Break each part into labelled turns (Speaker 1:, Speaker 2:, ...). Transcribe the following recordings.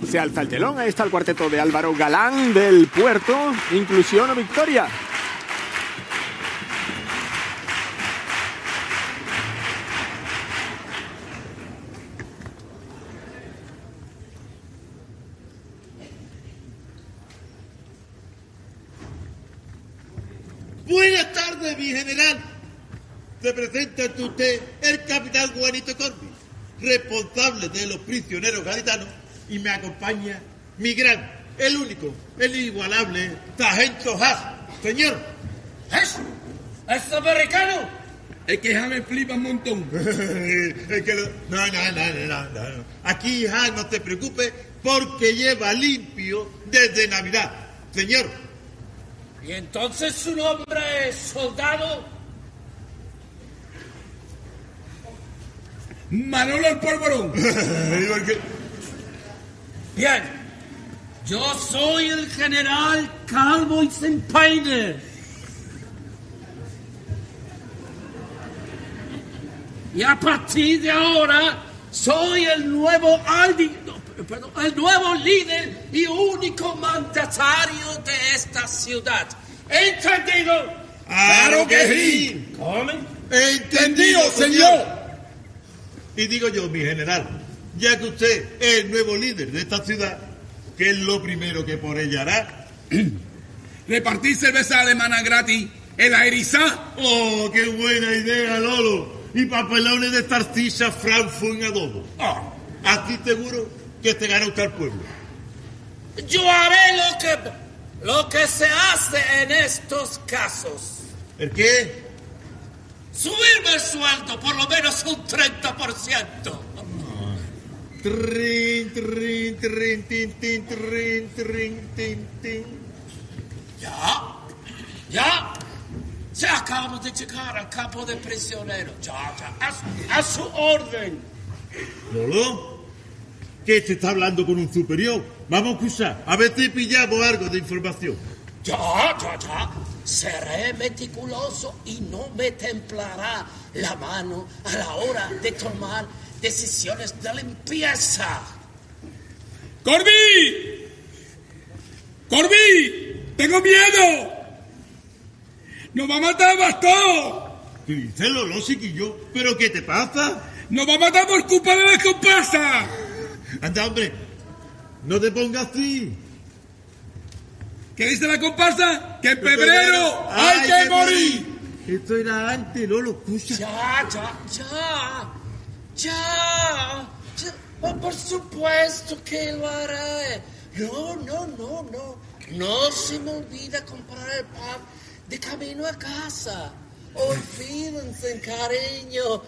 Speaker 1: Se alza el telón, ahí está el cuarteto de Álvaro Galán del Puerto, Inclusión o Victoria.
Speaker 2: Buenas tardes, mi general. Se presenta ante usted el capitán Juanito Corbi, responsable de los prisioneros gaditanos, y me acompaña mi gran, el único, el inigualable sargento Haas. Señor.
Speaker 3: ¿Es? ¿Es americano? Es que Haas me flipa un montón.
Speaker 2: Es que no. Aquí Haas no te preocupes porque lleva limpio desde Navidad. Señor.
Speaker 3: ¿Y entonces su nombre es soldado? Manolo el Polvorón. Bien. Yo soy el general Calvo y sin peine. Y a partir de ahora soy el nuevo el nuevo líder y único mandatario de esta ciudad. ¿Entendido?
Speaker 2: ¡Claro que sí!
Speaker 3: ¿Cómo?
Speaker 2: ¡Entendido, señor! Y digo yo, mi general, ya que usted es el nuevo líder de esta ciudad, ¿qué es lo primero que por ella hará?
Speaker 3: Repartir cerveza alemana gratis en la Erizá.
Speaker 2: ¡Oh, qué buena idea, Lolo! Y papelones de salchicha Frankfurt en adobo. Así seguro que te gana usted al pueblo.
Speaker 3: Yo haré lo que se hace en estos casos.
Speaker 2: ¿El qué?
Speaker 3: Subirme el sueldo por lo menos un 30%. Ya. Se acabamos de llegar al campo de prisioneros. Ya. A su orden.
Speaker 2: Lolo, ¿qué te está hablando con un superior? Vamos a escuchar, a ver si pillamos algo de información.
Speaker 3: Ya. Seré meticuloso y no me temblará la mano a la hora de tomar decisiones de limpieza. ¡Corby! ¡Tengo miedo! ¡Nos va a matar bastón!
Speaker 2: ¿Qué dices, Lolo, chiquillo? ¿Pero qué te pasa?
Speaker 3: ¡Nos va a matar por culpa de la comparsa!
Speaker 2: Anda, hombre, no te pongas así.
Speaker 3: ¿Qué dice la comparsa? ¡Que en febrero hay que morir!
Speaker 2: Esto era antes, Lolo, escucha.
Speaker 3: Ya. Por supuesto que lo haré. No. No se me olvida comprar el pan de camino a casa. Olvídense, cariño.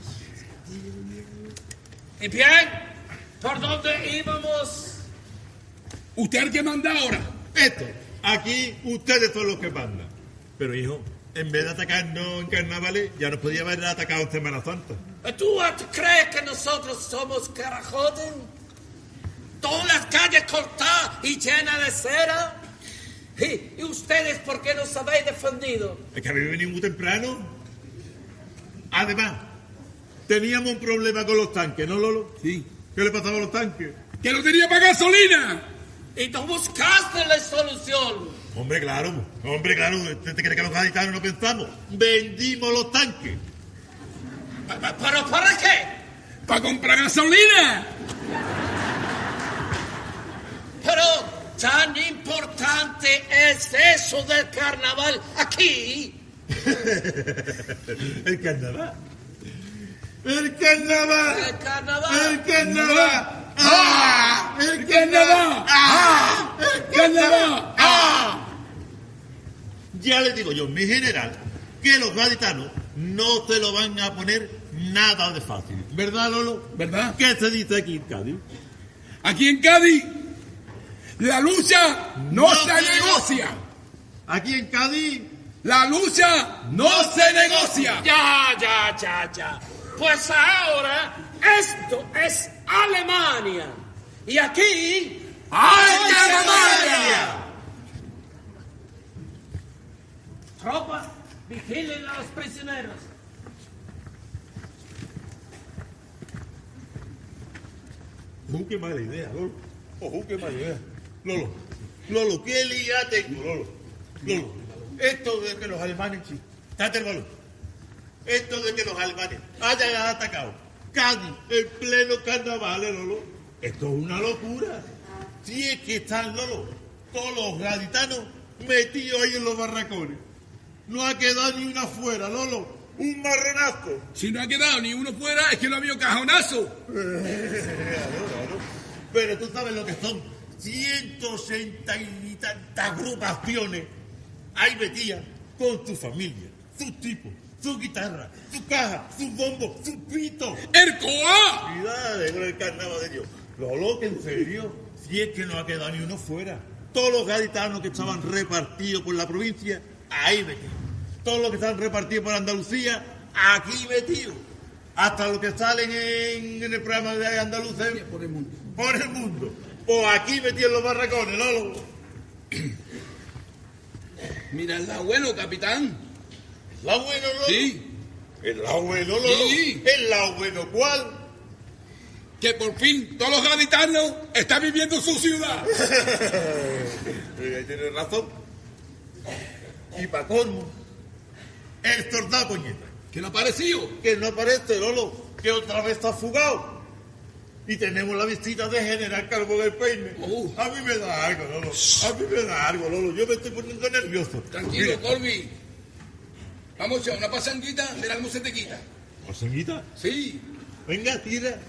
Speaker 3: Y bien, ¿por dónde íbamos? ¿Usted es el que manda ahora?
Speaker 2: Esto, aquí ustedes son los que mandan. Pero, hijo, en vez de atacarnos en carnavales, ya nos podía haber atacado en Semana Santa.
Speaker 3: ¿Tú crees que nosotros somos carajotes? Todas las calles cortadas y llenas de cera. ¿Y ustedes por qué nos habéis defendido?
Speaker 2: Es que habéis venido muy temprano. Además, teníamos un problema con los tanques, ¿no, Lolo?
Speaker 3: Sí.
Speaker 2: ¿Qué le pasaba a los tanques?
Speaker 3: ¡Que no tenía para gasolina! ¿Y tú buscaste la solución?
Speaker 2: Hombre, claro. ¿Te crees que los gaditanos no pensamos? Vendimos los tanques.
Speaker 3: ¿Pero para qué? ¡Para comprar gasolina! Pero tan importante es eso del carnaval aquí.
Speaker 2: ¿El carnaval? Ya le digo yo, mi general, que los gaditanos no se lo van a poner nada de fácil. ¿Verdad, Lolo?
Speaker 3: ¿Verdad?
Speaker 2: ¿Qué se dice aquí en Cádiz?
Speaker 3: Aquí en Cádiz, la lucha no se negocia.
Speaker 2: Aquí en Cádiz,
Speaker 3: la lucha no se negocia. Ya. Pues ahora esto es Alemania. Y aquí hay Alemania. Tropas, vigilen a los prisioneros.
Speaker 2: Qué mala idea, Lolo. Ojo, qué maldad. Lolo, qué lía tengo, Lolo. Esto de que los alemanes, sí, date el balón. Esto de que los alemanes hayan atacado Cádiz en pleno carnaval, Lolo. Esto es una locura. Si es que están, Lolo, todos los gaditanos metidos ahí en los barracones. No ha quedado ni una fuera, Lolo. Un marronazo.
Speaker 4: Si no ha quedado ni uno fuera, es que no ha habido cajonazo.
Speaker 2: Pero tú sabes lo que son 160 y tantas agrupaciones. Ahí metidas con tu familia, sus tipos, su guitarra, su caja, su bombo, su pito.
Speaker 4: ¡Ercoa!
Speaker 2: Cuidado con el carnaval de Dios. Lolo, que en serio, si es que no ha quedado ni uno fuera. Todos los gaditanos que estaban repartidos por la provincia, ahí metidos. Todos los que están repartidos por Andalucía, aquí metidos. Hasta los que salen en el programa de Andalucía
Speaker 4: por el mundo.
Speaker 2: Por el mundo. Pues aquí metidos en los barracones, Lolo.
Speaker 4: Mira el lado bueno, capitán.
Speaker 2: ¿El lado bueno, Lolo?
Speaker 4: Sí.
Speaker 2: ¿El lado bueno, Lolo?
Speaker 4: Sí.
Speaker 2: ¿El lado bueno cuál?
Speaker 4: Que por fin todos los gaditanos están viviendo en su ciudad.
Speaker 2: Ahí tienes razón. Y para colmo, el soldado Coñeta.
Speaker 4: ¿Qué no ha parecido?
Speaker 2: Que no aparece, Lolo, que otra vez está fugado. Y tenemos la visita de General Calvo del Peine. A mí me da algo, Lolo. A mí me da algo, Lolo. Yo me estoy poniendo nervioso.
Speaker 4: Tranquilo,
Speaker 2: Mira.
Speaker 4: Corby. Vamos a una pasanguita, verá cómo se te quita.
Speaker 2: ¿Pasanguita?
Speaker 4: Sí.
Speaker 2: Venga, tira.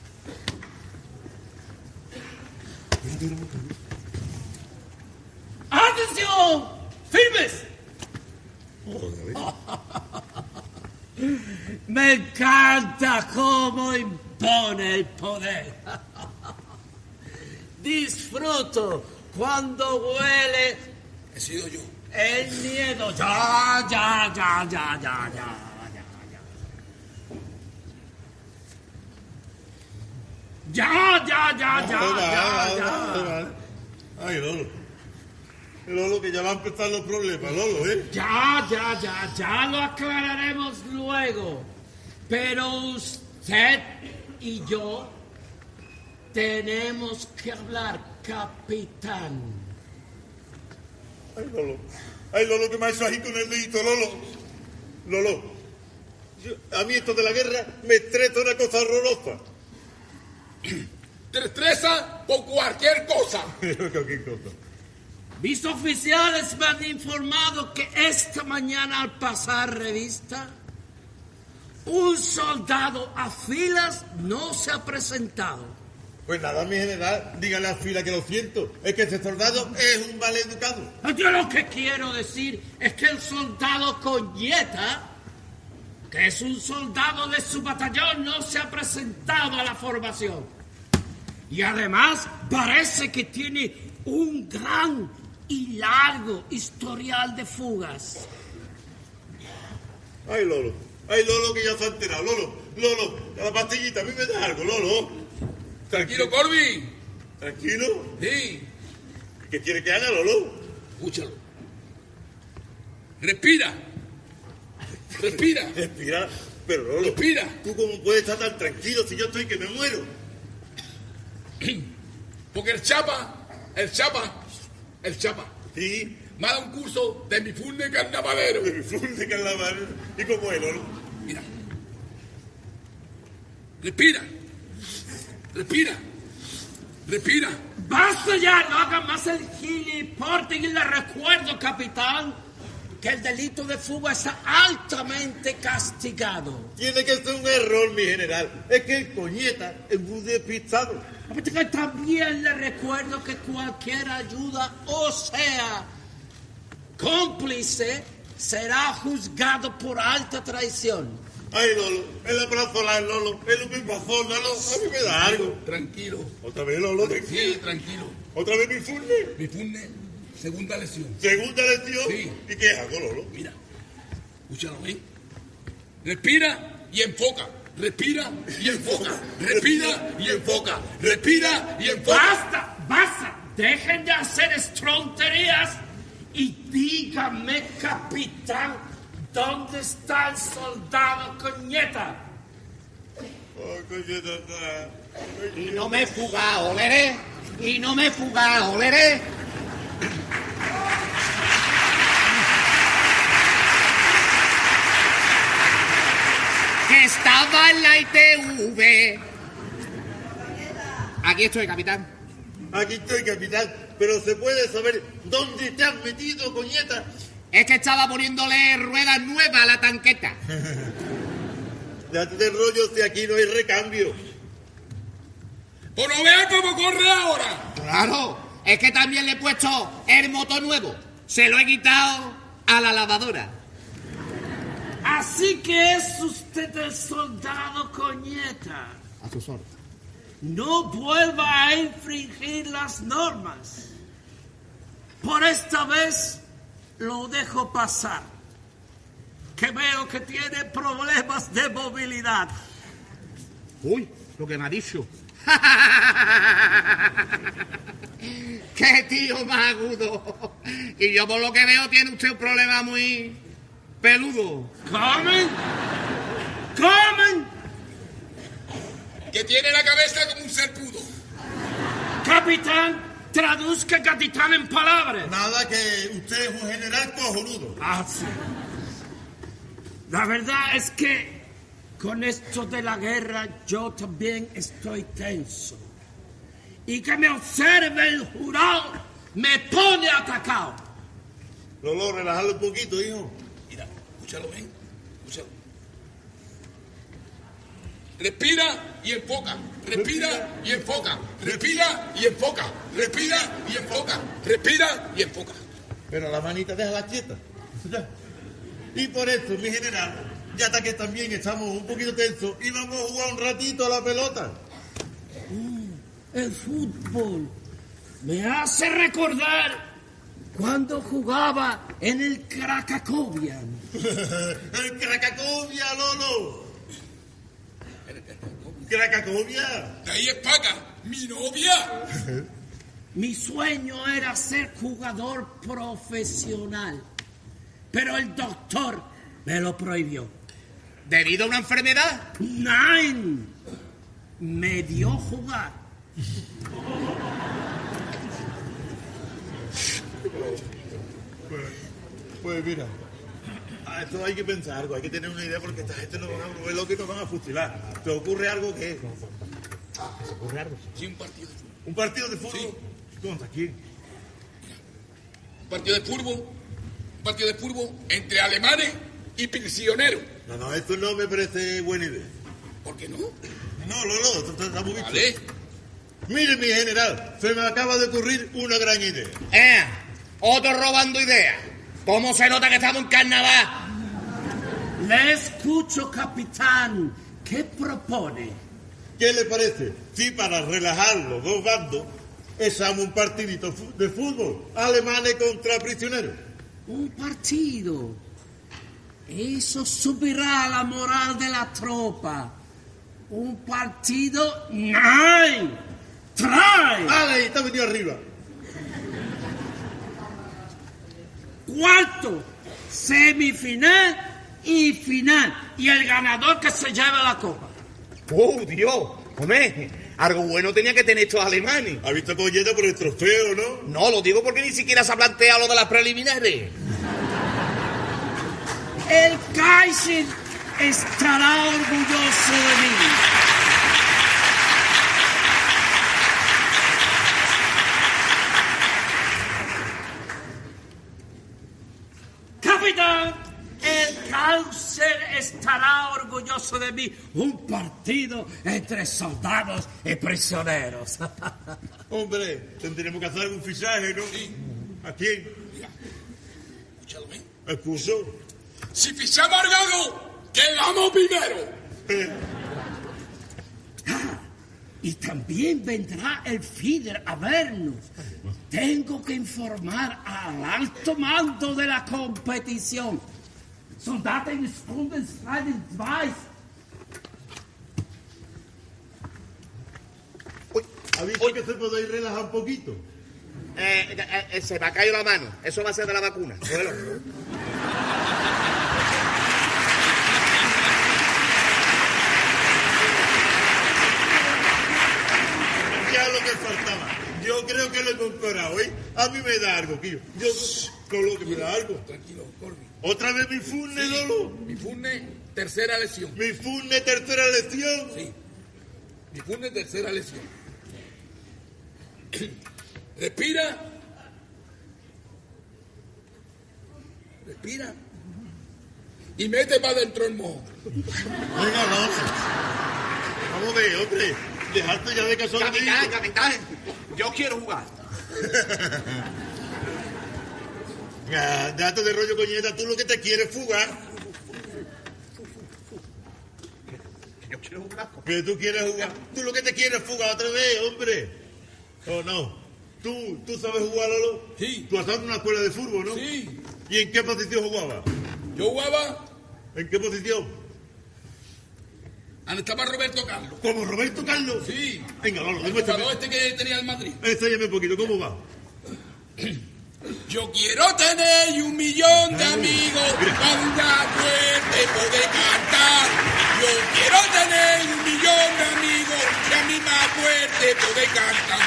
Speaker 3: ¡Atención! ¡Firmes! Me encanta cómo impone el poder. Disfruto cuando huele
Speaker 4: He sido yo.
Speaker 3: el miedo. Ya.
Speaker 2: Ay, Lolo. Lolo, que ya va a empezar los problemas, Lolo, ¿eh?
Speaker 3: Ya lo aclararemos luego. Pero usted y yo tenemos que hablar, capitán.
Speaker 2: Ay, Lolo, que me ha hecho así con el dedito, Lolo. A mí esto de la guerra me estresa una cosa horrorosa.
Speaker 4: Te estresa por cualquier cosa.
Speaker 2: Cualquier cosa.
Speaker 3: Mis oficiales me han informado que esta mañana al pasar revista, un soldado a filas no se ha presentado.
Speaker 2: Pues nada, mi general, dígale a Fila que lo siento. Es que ese soldado es un maleducado.
Speaker 3: Yo lo que quiero decir es que el soldado Coñeta, que es un soldado de su batallón, no se ha presentado a la formación. Y además parece que tiene un gran y largo historial de fugas.
Speaker 2: Ay, Lolo, que ya se ha enterado. Lolo, la pastillita, a mí me da algo, Lolo.
Speaker 4: Tranquilo, Corby.
Speaker 2: ¿Tranquilo?
Speaker 4: Sí.
Speaker 2: ¿Qué quiere que haga, Lolo?
Speaker 4: Escúchalo. Respira.
Speaker 2: Respira. Pero, Lolo,
Speaker 4: Respira.
Speaker 2: ¿tú cómo puedes estar tan tranquilo si yo estoy que me muero?
Speaker 4: Porque el chapa.
Speaker 2: Sí,
Speaker 4: Me ha dado un curso de mi funde carnavalero.
Speaker 2: de mi full de carnaval. ¿Y cómo es, Lolo?
Speaker 4: Mira. Respira.
Speaker 3: ¡Basta ya! No hagan más el giliporte y le recuerdo, capitán, que el delito de fuga está altamente castigado.
Speaker 2: Tiene que ser un error, mi general. Es que el Coñeta es muy despistado.
Speaker 3: También le recuerdo que cualquier ayuda, o sea, cómplice, será juzgado por alta traición.
Speaker 2: Ay, Lolo, el abrazo a Lolo, es lo que pasó, Lolo, a mí me da algo.
Speaker 4: Tranquilo.
Speaker 2: Otra vez, Lolo,
Speaker 4: Sí, tranquilo.
Speaker 2: otra vez mi funde.
Speaker 4: Mi funde, segunda lesión.
Speaker 2: Segunda lección.
Speaker 4: Sí.
Speaker 2: ¿Y qué hago, Lolo?
Speaker 4: Mira, escúchalo, ¿eh? Respira y enfoca. Respira y enfoca.
Speaker 3: ¡Basta! Dejen de hacer estronterías y dígame, capitán, ¿dónde está el soldado Coñeta?
Speaker 2: Oh, Coñeta está.
Speaker 5: Y no me he fugado, ¿le?
Speaker 3: y no me he fugado, ¿veré? Que estaba en la ITV. Aquí estoy, capitán.
Speaker 2: Aquí estoy, capitán, pero ¿se puede saber dónde te has metido, coñeta?
Speaker 3: Es que estaba poniéndole ruedas nuevas a la tanqueta.
Speaker 2: Date de rollo si aquí no hay recambio.
Speaker 4: Pues no veas cómo corre ahora.
Speaker 3: Claro, es que también le he puesto el motor nuevo. Se lo he quitado a la lavadora. Así que es usted el soldado Coñeta.
Speaker 2: A sus órdenes.
Speaker 3: No vuelva a infringir las normas. Por esta vez lo dejo pasar. Que veo que tiene problemas de movilidad.
Speaker 5: Uy, lo que me ha dicho.
Speaker 3: ¡Qué tío más agudo! Y yo por lo que veo tiene usted un problema muy peludo. ¿Comen?
Speaker 4: Que tiene la cabeza como un serpudo.
Speaker 3: Capitán, traduzca capitán en palabras.
Speaker 2: Nada, que usted es un general cojonudo.
Speaker 3: Ah, sí. La verdad es que con esto de la guerra yo también estoy tenso. Y que me observe el jurado me pone atacado.
Speaker 2: Lolo, relájalo un poquito, hijo.
Speaker 4: Mira, escúchalo bien. Escúchalo. Respira y enfoca. Respira y enfoca. Respira y enfoca. Respira y enfoca. Respira y enfoca.
Speaker 2: Pero la manita déjala quieta. Ya. Y por eso, mi general, ya hasta que también estamos un poquito tensos y vamos a jugar un ratito a la pelota.
Speaker 3: El fútbol me hace recordar cuando jugaba en el Cracovia.
Speaker 2: El Cracovia, Lolo. Cracovia.
Speaker 4: De ahí es Paca, mi novia.
Speaker 3: Mi sueño era ser jugador profesional, pero el doctor me lo prohibió.
Speaker 5: ¿Debido a una enfermedad?
Speaker 3: Nein, me dio jugar.
Speaker 2: Pues mira, a esto hay que pensar algo, hay que tener una idea porque esta gente nos van a volver locos y nos van a fusilar. ¿Te ocurre algo que? ¿Se ocurre algo?
Speaker 4: Sí, un partido de fútbol.
Speaker 2: ¿Un partido de fútbol?
Speaker 4: Sí.
Speaker 2: ¿Contra quién?
Speaker 4: Un partido de fútbol. Un partido de fútbol entre alemanes y prisioneros.
Speaker 2: No, esto no me parece buena idea.
Speaker 4: ¿Por qué no?
Speaker 2: No, Lolo, esto está muy bien.
Speaker 4: Vale.
Speaker 2: Mire, mi general, se me acaba de ocurrir una gran idea.
Speaker 5: Otro robando ideas. ¿Cómo se nota que estamos en carnaval?
Speaker 3: Le escucho, capitán. ¿Qué propone?
Speaker 2: ¿Qué le parece si para relajar los dos bandos echamos un partidito de fútbol? Alemanes contra prisioneros.
Speaker 3: Un partido. Eso subirá la moral de la tropa. Un partido... ¡Nein! ¡Trae!
Speaker 2: ¡Ale! Está venido arriba.
Speaker 3: Cuarto, semifinal y final. Y el ganador que se lleva la copa.
Speaker 5: ¡Oh, Dios! Hombre, algo bueno tenía que tener estos alemanes.
Speaker 2: ¿Ha visto Coñeta por el trofeo, no?
Speaker 5: No, lo digo porque ni siquiera se ha planteado lo de las preliminares.
Speaker 3: El Kaiser estará orgulloso de mí. Capitán, el Kaiser estará orgulloso de mí. Un partido entre soldados y prisioneros.
Speaker 2: Hombre, tendremos que hacer un fichaje, ¿no?
Speaker 4: Sí.
Speaker 2: ¿A quién?
Speaker 4: Escúchalo bien.
Speaker 2: ¿Al curso?
Speaker 4: Si fichamos al Gago, quedamos primero.
Speaker 3: Y también vendrá el FIDER a vernos. Tengo que informar al alto mando de la competición. Soldaten Bundeswehr 2.
Speaker 2: ¿Ha visto que se puede ir relajar un poquito?
Speaker 5: Se me ha caído la mano. Eso va a ser de la vacuna. Cógelo.
Speaker 2: Ya lo que faltaba. yo creo que lo he comprado, ¿eh? A mí me da algo, tío. Yo creo que me da algo.
Speaker 4: Tranquilo, Corby.
Speaker 2: ¿Otra vez mi fune, Lolo?
Speaker 4: Mi fune, tercera lesión.
Speaker 2: ¿Mi fune, tercera lección?
Speaker 4: Sí. Mi fune, tercera lesión. Respira. Respira. Y mete para adentro el mojo.
Speaker 2: Venga, Lolo. Vamos a ver, hombre. Dejarte ya de casón.
Speaker 5: Capitán, yo quiero jugar.
Speaker 2: Date de rollo, coñeta. Tú lo que te quieres es fugar.
Speaker 5: Yo quiero jugar.
Speaker 2: Que tú quieres jugar. Tú lo que te quieres es fugar otra vez, hombre. ¿O no? ¿Tú sabes jugar, Lolo?
Speaker 4: Sí.
Speaker 2: Tú has estado en una escuela de fútbol, ¿no?
Speaker 4: Sí.
Speaker 2: ¿Y en qué posición jugabas?
Speaker 4: Yo jugaba.
Speaker 2: ¿En qué posición?
Speaker 4: Donde estaba Roberto Carlos.
Speaker 2: ¿Como Roberto Carlos?
Speaker 4: Sí.
Speaker 2: Venga, Lolo,
Speaker 4: El
Speaker 2: demuéstrame.
Speaker 4: jugador este que tenía el Madrid.
Speaker 2: Enséñame un poquito, ¿cómo va?
Speaker 4: Yo quiero tener 1 millón de amigos para una suerte poder cantar. Yo quiero tener 1 millón de amigos y a mí más fuerte poder cantar.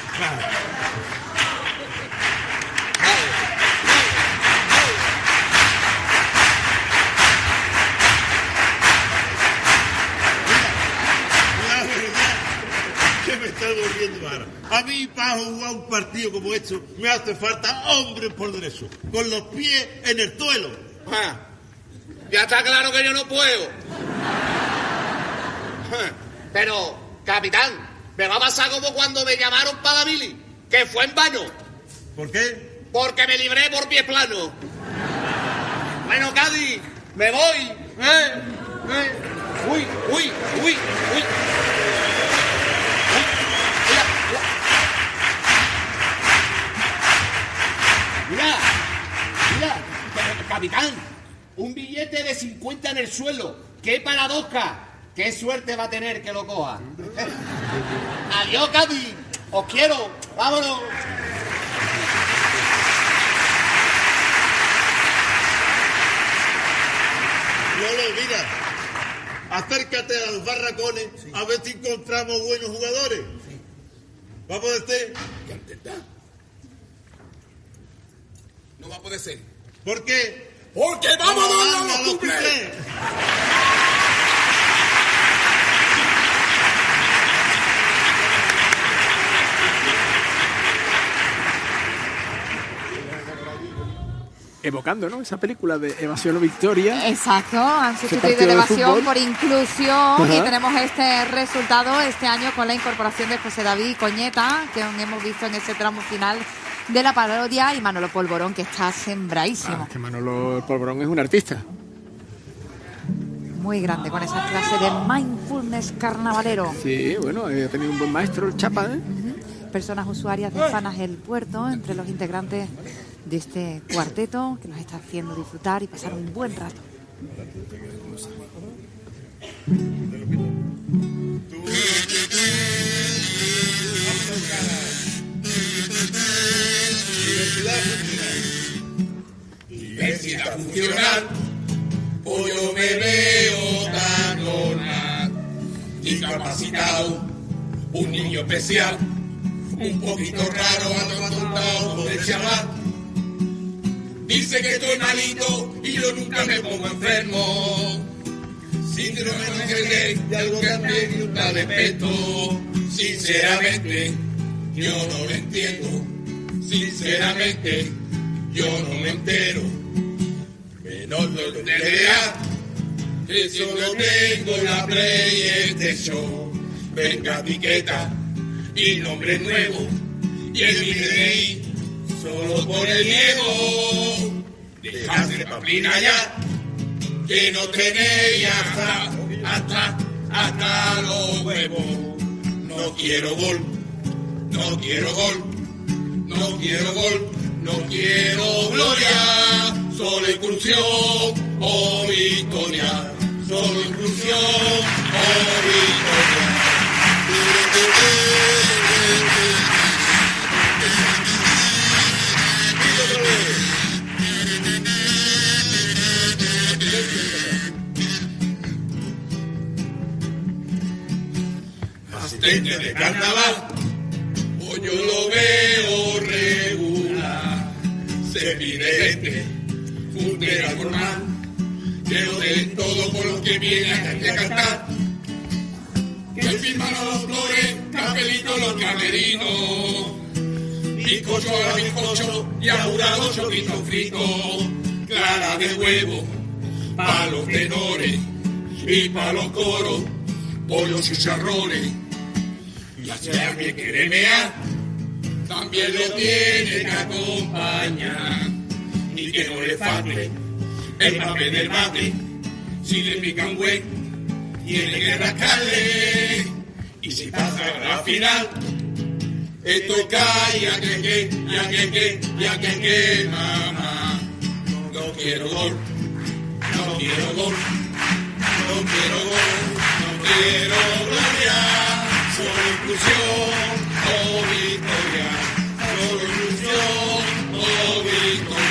Speaker 2: La verdad que me está volviendo ahora. A mí, para jugar un partido como esto, me hace falta hombre por derecho, con los pies en el suelo.
Speaker 5: Ya está claro que yo no puedo. Pero, capitán, me va a pasar como cuando me llamaron para Billy, que fue en vano,
Speaker 2: ¿Por qué?
Speaker 5: porque me libré por pie plano. Bueno, Cádiz, me voy. Uy. Mira, capitán, un billete de 50 en el suelo. ¡Qué paradoja! ¡Qué suerte va a tener que lo coja! Adiós, Cádiz. Os quiero. Vámonos.
Speaker 2: Lolo, mira, acércate a los barracones a ver si encontramos buenos jugadores. Vamos a este.
Speaker 4: No va a poder ser.
Speaker 2: ¿Por qué?
Speaker 4: Porque vamos a darle a los
Speaker 2: los
Speaker 4: cuplés.
Speaker 2: cuplés.
Speaker 1: Evocando, ¿no? Esa película de Evasión o Victoria.
Speaker 6: Exacto, han
Speaker 1: Ese
Speaker 6: sustituido
Speaker 1: partido
Speaker 6: la
Speaker 1: de
Speaker 6: evasión
Speaker 1: fútbol.
Speaker 6: por inclusión.
Speaker 1: Ajá.
Speaker 6: Y tenemos este resultado este año con la incorporación de José David Coñeta, que hemos visto en ese tramo final de la parodia, y Manolo Polvorón, que está sembradísimo.
Speaker 1: Que Manolo Polvorón es un artista.
Speaker 6: Muy grande con esa clase de mindfulness carnavalero.
Speaker 1: Sí, bueno, ha tenido un buen maestro, el Chapa, ¿eh?
Speaker 6: Personas usuarias de Fanas El Puerto, entre los integrantes de este cuarteto, que nos está haciendo disfrutar y pasar un buen rato.
Speaker 4: Diversidad funcional, o yo me veo tan normal, incapacitado, un niño especial, un poquito raro, atontado por el chaval. Dice que estoy malito y yo nunca me pongo enfermo. Síndrome de gay, de algo que me gusta de peto. Sinceramente, yo no lo entiendo. Sinceramente, yo no me entero. Menos lo de TDA, que solo tengo la PlayStation. Venga, etiqueta y nombre nuevo. Y el mi DNI, solo por el miedo. Dejad de paplina ya, que no tenéis hasta los huevos. No quiero gol, no quiero gol, no quiero gol, no quiero gloria, solo inclusión o victoria, solo inclusión o victoria. Asistente de carnaval, voy yo lo veo regular. Se pide gente, fundera normal, que lo den todo por los que vienen a cantar. Que firman los flores, capelitos los camerinos, bizcocho a bizcocho y a jurado choquito frito, clara de huevo pa' los tenores y pa' los coros, pollos chicharrones. Y así alguien quiere mear, también lo tiene que acompañar. Y que no le falte el papel del mate, si le pican güey, tiene que rascarle. Y si pasa a la final, esto cae, ya que, mamá. No quiero gol, no quiero gol, no quiero gol, no quiero gloria, solo inclusión o victoria, solo inclusión o victoria.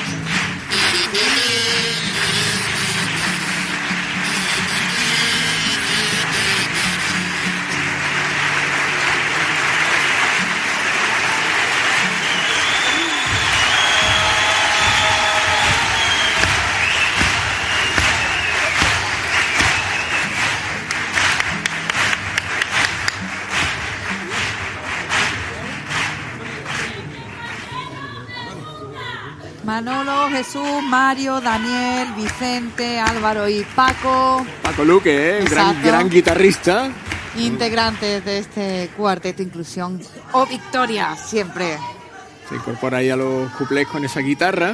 Speaker 6: Manolo, Jesús, Mario, Daniel, Vicente, Álvaro y Paco.
Speaker 1: Paco Luque, gran guitarrista.
Speaker 6: Integrantes de este cuarteto Inclusión o Victoria, siempre.
Speaker 1: Se incorpora ahí a los cuplés con esa guitarra.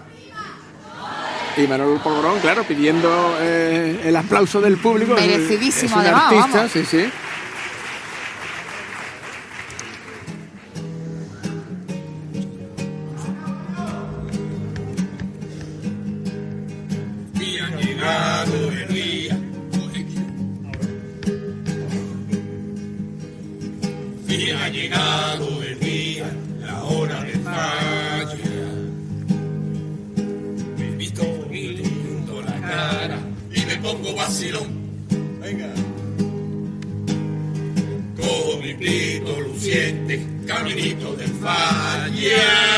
Speaker 1: Y Manolo Polvorón, claro, pidiendo el aplauso del público.
Speaker 6: Merecidísimo,
Speaker 1: es un
Speaker 6: además,
Speaker 1: artista,
Speaker 6: vamos.
Speaker 1: sí, sí.
Speaker 4: Ha llegado el día, la hora de fallar. Me he visto bonito, junto la cara y me pongo vacilón. Venga. Cojo mi plito luciente, caminito del falla.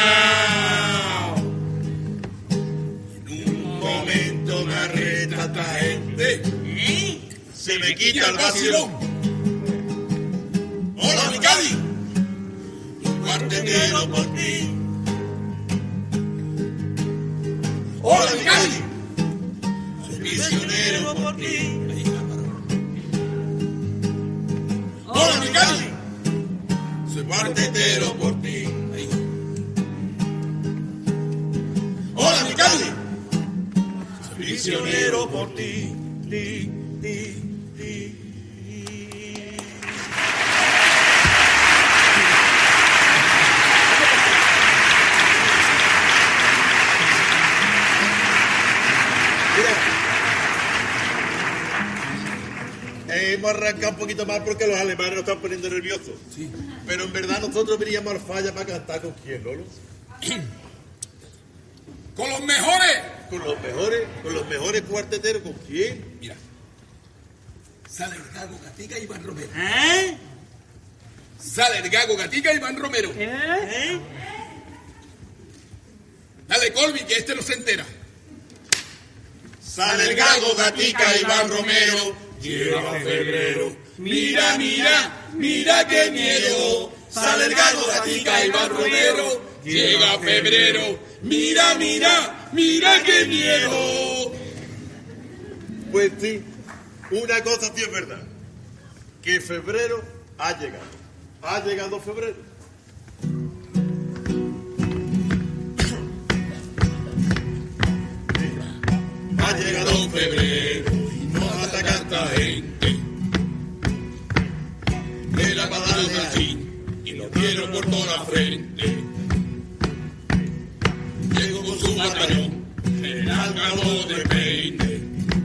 Speaker 4: En un momento me arresta esta gente, se me quita el vacilón. ¡Hola, mi Cádiz! Un cuartetero por ti. ¡Hola, mi Cádiz! Soy prisionero por ti. ¡Hola, mi Cádiz! Soy cuartetero por ti. ¡Hola, mi Cádiz! Soy prisionero por ti.
Speaker 2: Hemos arrancado un poquito más porque los alemanes nos están poniendo nerviosos. Sí. Pero en verdad nosotros veníamos al falla para cantar con quién, Lolo.
Speaker 4: ¡Con los mejores!
Speaker 2: Con los mejores cuarteteros, ¿con quién?
Speaker 4: Mira. Sale el Gago Gatica y Iván Romero. Sale el Gago Gatica y Iván Romero. Dale, Colby, que este no se entera.
Speaker 2: Sale el Gago Gatica y Iván Romero.
Speaker 4: Llega febrero, mira, mira, mira qué miedo. Sale el Gago Gatica y Iván Romero. Llega febrero, mira, mira, mira qué miedo.
Speaker 2: Pues sí, una cosa sí es verdad, que febrero ha llegado. Ha llegado febrero.
Speaker 4: Ha llegado febrero y nos ataca esta gente. De la patada del fin y lo dieron por toda la frente. Llegó con su batallón, general Galo de Peine.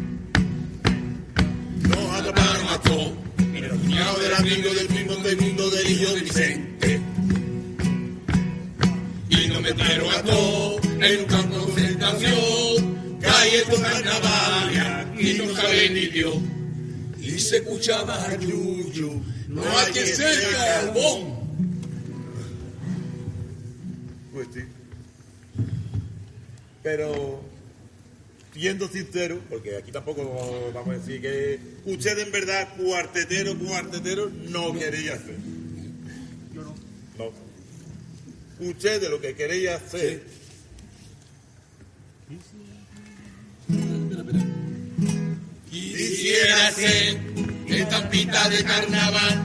Speaker 4: Nos atraparon a todos, el cuñado del amigo del primo del mundo del hijo de Vicente. Y nos metieron a todos en un campo de concentración. Cae estos carnavales y no sabe ni Dios. Y se escuchaba a Yuyu, no hay que ser carbón.
Speaker 2: Pues sí. Pero, siendo sincero, porque aquí tampoco vamos a decir que usted en verdad cuartetero no quería hacer.
Speaker 4: Yo no.
Speaker 2: No. Usted de lo que quería hacer.
Speaker 4: Espera. Quisiera ser estampita de carnaval.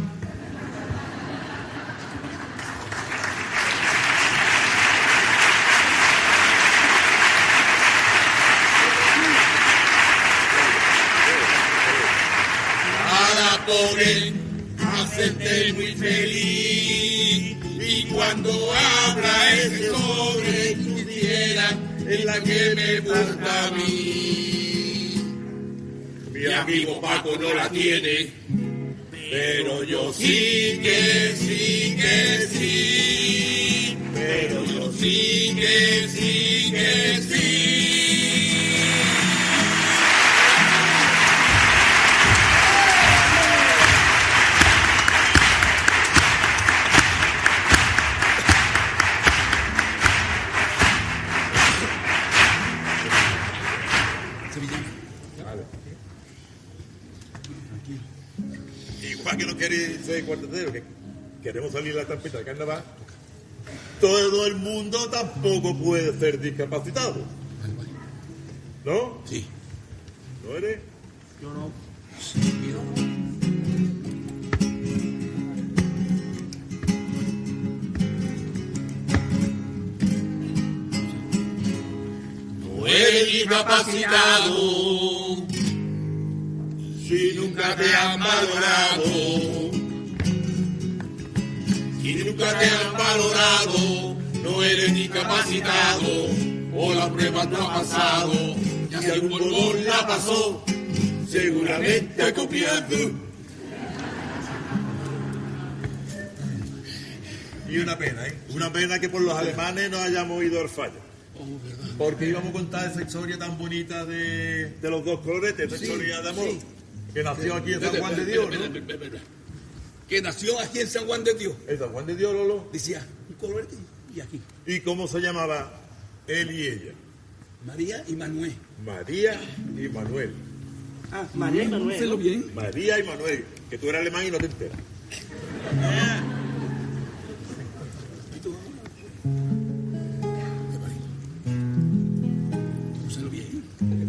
Speaker 4: Para poder hacerte muy feliz. Y cuando abra ese sobre, supiera en la que me gusta a mí. Mi amigo Paco no la tiene, pero yo sí que sí. Pero yo sí que sí.
Speaker 2: Igual que no queréis ser cuartetero, que queremos salir a la estampita de carnaval, todo el mundo tampoco puede ser discapacitado. ¿No?
Speaker 4: Sí.
Speaker 2: ¿No eres?
Speaker 4: Yo no. No eres discapacitado si nunca te han valorado. Si nunca te han valorado, no eres discapacitado. O la prueba no ha pasado. Y si algún borbón la pasó, seguramente ha copiado.
Speaker 2: Y una pena, ¿eh? Una pena que por los alemanes no hayamos ido al fallo. Porque íbamos a contar esa historia tan bonita de los dos coloretes, esa historia de amor, que nació aquí en San Juan de Dios, ¿no?
Speaker 4: Que nació aquí en San Juan de Dios.
Speaker 2: En San Juan de Dios, Lolo.
Speaker 4: Decía, un colorete y aquí.
Speaker 2: ¿Y cómo se llamaba él y ella?
Speaker 4: María y Manuel.
Speaker 2: María y Manuel.
Speaker 3: Ah, María y Manuel.
Speaker 4: Díselo bien.
Speaker 2: María y Manuel, que tú eres alemán y no te enteras.
Speaker 4: Díselo bien.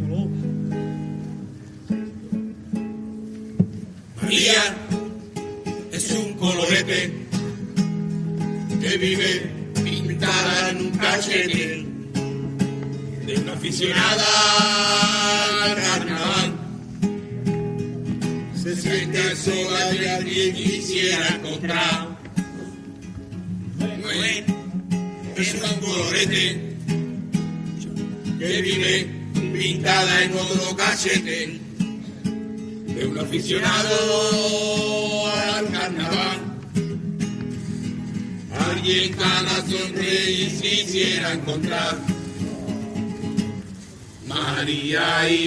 Speaker 4: María es un colorete que vive pintada en un cachete de una aficionada al carnaval. Se siente sola de alguien que quisiera encontrar. Manuel es un colorete que vive pintada en otro cachete de un aficionado al carnaval. Alguien cada sonreír quisiera encontrar. María y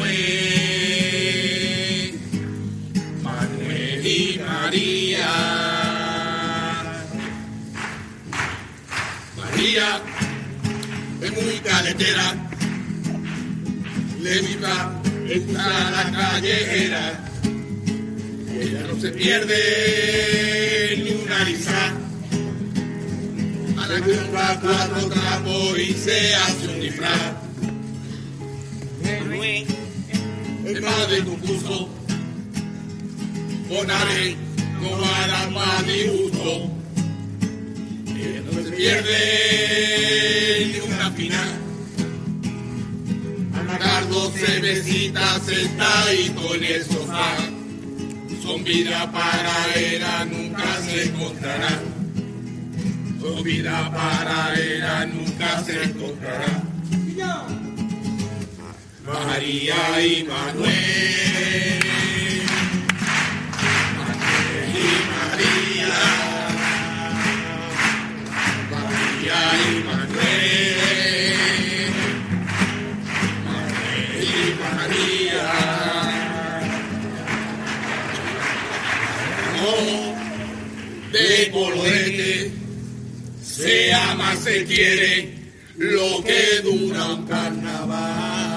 Speaker 4: Manuel, Manuel y María. María es muy caletera, le viva está la callejera, y ella no se pierde ni una risa. A la que compra 4 trapos y se hace un disfraz. Es más de concurso, con Ale no va a dar más disgusto. Ella no se pierde ni una final. Dar 12 besitas sentadito en el sofá. Son vida paralela, nunca se encontrarán. Son vida paralela, nunca se encontrarán. María y Manuel, Manuel y María, María y Manuel, Manuel y María. No, de colorete se ama, se quiere, lo que dura un carnaval.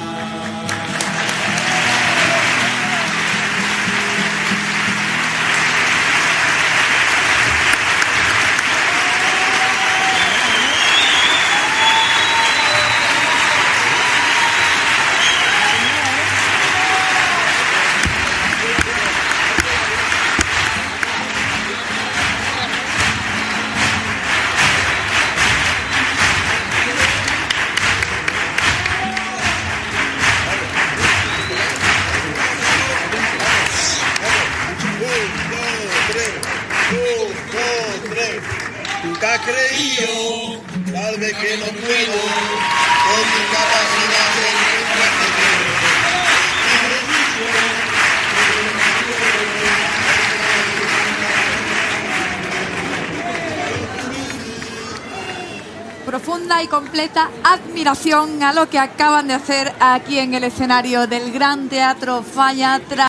Speaker 2: ¿Tú te has creído? Tal vez que no puedo, con mi capacidad de encontrarte.
Speaker 6: Profunda y completa admiración a lo que acaban de hacer aquí en el escenario del Gran Teatro Falla.